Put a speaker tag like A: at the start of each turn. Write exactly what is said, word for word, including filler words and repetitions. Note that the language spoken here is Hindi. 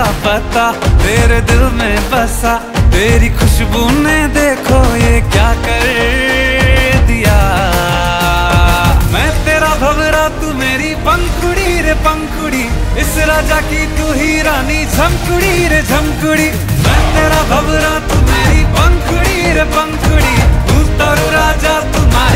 A: का पता तेरे दिल में बसा, तेरी खुशबू ने देखो ये क्या कर दिया। मैं तेरा भंवरा तू मेरी पंखुड़ी रे पंखुड़ी, इस राजा की तू ही रानी झमकुड़ी रे झमकुड़ी। मैं तेरा भंवरा तू मेरी पंखुड़ी रे पंखुड़ी, तू तो राजा तुम्हारी